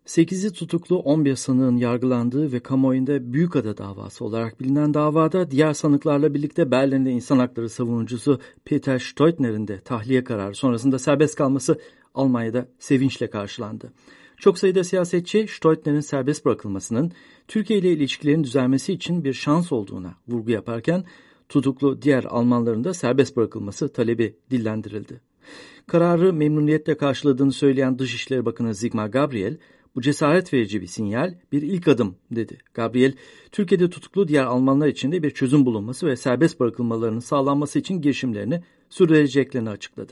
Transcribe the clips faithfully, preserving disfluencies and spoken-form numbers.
sekizi tutuklu on bir sanığın yargılandığı ve kamuoyunda Büyükada davası olarak bilinen davada diğer sanıklarla birlikte Berlin'de insan hakları savunucusu Peter Steutner'in de tahliye kararı sonrasında serbest kalması Almanya'da sevinçle karşılandı. Çok sayıda siyasetçi Steutner'in serbest bırakılmasının Türkiye ile ilişkilerin düzelmesi için bir şans olduğuna vurgu yaparken tutuklu diğer Almanların da serbest bırakılması talebi dillendirildi. Kararı memnuniyetle karşıladığını söyleyen Dışişleri Bakanı Sigmar Gabriel, "Bu cesaret verici bir sinyal, bir ilk adım," dedi. Gabriel, Türkiye'de tutuklu diğer Almanlar için de bir çözüm bulunması ve serbest bırakılmalarının sağlanması için girişimlerini sürdüreceklerini açıkladı.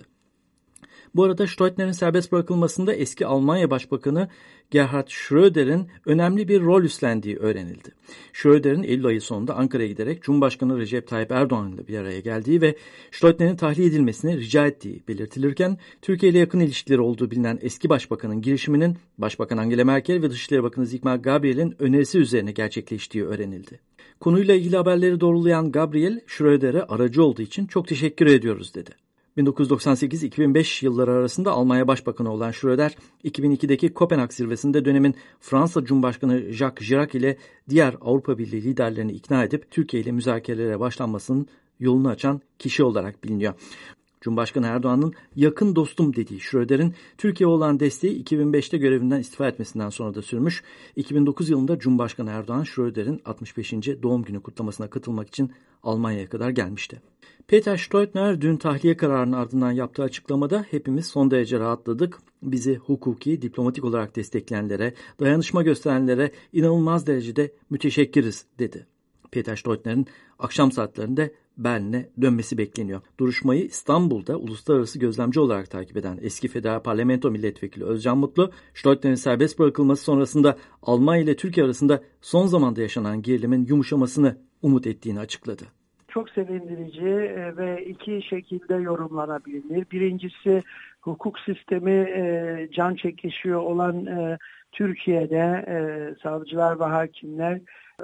Bu arada Steutner'in serbest bırakılmasında eski Almanya Başbakanı Gerhard Schröder'in önemli bir rol üstlendiği öğrenildi. Schröder'in Eylül ayı sonunda Ankara'ya giderek Cumhurbaşkanı Recep Tayyip Erdoğan ile bir araya geldiği ve Steutner'in tahliye edilmesini rica ettiği belirtilirken, Türkiye ile yakın ilişkileri olduğu bilinen eski başbakanın girişiminin Başbakan Angela Merkel ve Dışişleri Bakanı Sigmar Gabriel'in önerisi üzerine gerçekleştiği öğrenildi. Konuyla ilgili haberleri doğrulayan Gabriel, Schröder'e aracı olduğu için çok teşekkür ediyoruz dedi. bin dokuz yüz doksan sekiz iki bin beş yılları arasında Almanya Başbakanı olan Schröder, iki bin ikideki Kopenhag zirvesinde dönemin Fransa Cumhurbaşkanı Jacques Chirac ile diğer Avrupa Birliği liderlerini ikna edip Türkiye ile müzakerelere başlanmasının yolunu açan kişi olarak biliniyor. Cumhurbaşkanı Erdoğan'ın yakın dostum dediği Schröder'in Türkiye'ye olan desteği iki bin beşte görevinden istifa etmesinden sonra da sürmüş. iki bin dokuz yılında Cumhurbaşkanı Erdoğan, Schröder'in altmış beşinci doğum günü kutlamasına katılmak için Almanya'ya kadar gelmişti. Peter Steutner dün tahliye kararının ardından yaptığı açıklamada "Hepimiz son derece rahatladık. Bizi hukuki, diplomatik olarak destekleyenlere, dayanışma gösterenlere inanılmaz derecede müteşekkiriz," dedi. Peter Steutner'in akşam saatlerinde Berlin'e dönmesi bekleniyor. Duruşmayı İstanbul'da uluslararası gözlemci olarak takip eden eski Federal Parlamento Milletvekili Özcan Mutlu, Steutner'in serbest bırakılması sonrasında Almanya ile Türkiye arasında son zamanda yaşanan gerilimin yumuşamasını umut ettiğini açıkladı. Çok sevindirici ve iki şekilde yorumlanabilir. Birincisi, hukuk sistemi can çekişiyor olan Türkiye'de savcılar ve hakimler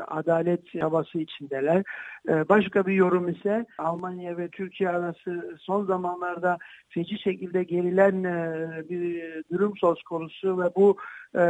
adalet havası içindeler. Başka bir yorum ise Almanya ve Türkiye arası son zamanlarda feci şekilde gerilen bir durum söz konusu ve bu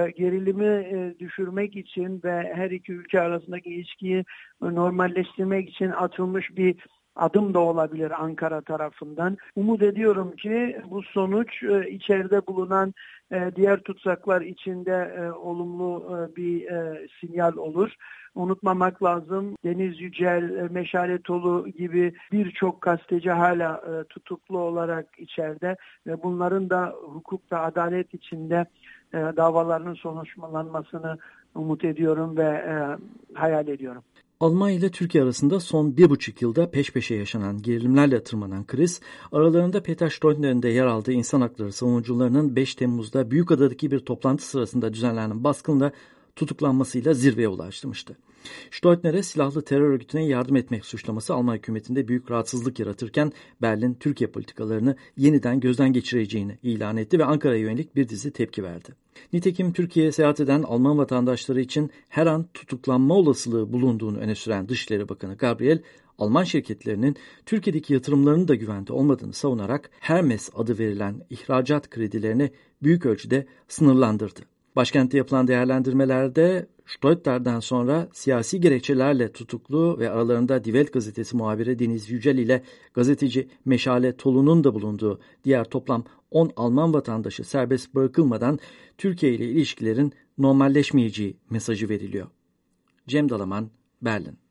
gerilimi düşürmek için ve her iki ülke arasındaki ilişkiyi normalleştirmek için atılmış bir adım da olabilir Ankara tarafından. Umut ediyorum ki bu sonuç içeride bulunan diğer tutsaklar içinde olumlu bir sinyal olur. Unutmamak lazım, Deniz Yücel, Meşale Tolu gibi birçok gazeteci hala tutuklu olarak içeride ve bunların da hukuk ve adalet içinde davalarının sonuçlanmasını umut ediyorum ve hayal ediyorum. Almanya ile Türkiye arasında son bir buçuk yılda peş peşe yaşanan gerilimlerle tırmanan kriz, aralarında Peter Steutner'in de yer aldığı insan hakları savunucularının beş Temmuz'da Büyükada'daki bir toplantı sırasında düzenlenen baskınla tutuklanmasıyla zirveye ulaştırmıştı. Steutner'e silahlı terör örgütüne yardım etmek suçlaması Alman hükümetinde büyük rahatsızlık yaratırken Berlin, Türkiye politikalarını yeniden gözden geçireceğini ilan etti ve Ankara'ya yönelik bir dizi tepki verdi. Nitekim Türkiye'ye seyahat eden Alman vatandaşları için her an tutuklanma olasılığı bulunduğunu öne süren Dışişleri Bakanı Gabriel, Alman şirketlerinin Türkiye'deki yatırımlarının da güvende olmadığını savunarak Hermes adı verilen ihracat kredilerini büyük ölçüde sınırlandırdı. Başkentte yapılan değerlendirmelerde Steutner'den sonra siyasi gerekçelerle tutuklu ve aralarında Die Welt gazetesi muhabiri Deniz Yücel ile gazeteci Meşale Tolu'nun da bulunduğu diğer toplam on Alman vatandaşı serbest bırakılmadan Türkiye ile ilişkilerin normalleşmeyeceği mesajı veriliyor. Cem Dalaman, Berlin.